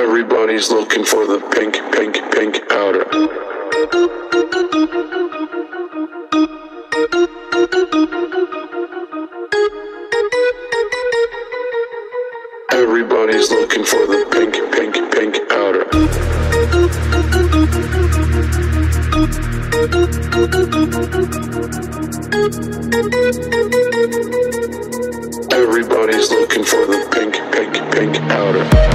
Everybody's looking for the pink, pink, pink powder. Everybody's looking for the pink, pink, pink powder. Everybody's looking for the pink, pink, pink powder.